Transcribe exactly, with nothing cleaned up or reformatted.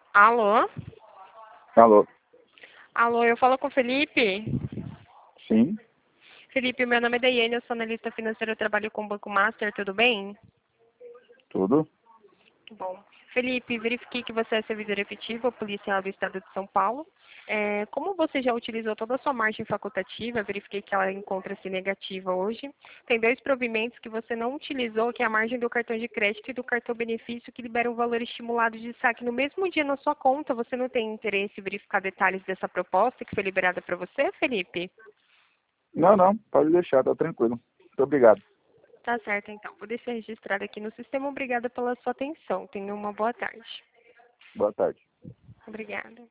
Alô? Alô? Alô, eu falo com o Felipe? Sim, Felipe, meu nome é Daiane, eu sou analista financeira, eu trabalho com o Banco Master, tudo bem? tudo? Bom. Felipe, verifiquei que você é servidor efetivo policial do Estado de São Paulo. É, como você já utilizou toda a sua margem facultativa, verifiquei que ela encontra-se negativa hoje. Tem dois provimentos que você não utilizou, que é a margem do cartão de crédito e do cartão benefício, que liberam um valor estimulado de saque no mesmo dia na sua conta. Você não tem interesse em verificar detalhes dessa proposta que foi liberada para você, Felipe? Não, não, pode deixar, tá tranquilo. Muito obrigado. Tá certo, então. Vou deixar registrado aqui no sistema. Obrigada pela sua atenção. Tenha uma boa tarde. Boa tarde. Obrigada.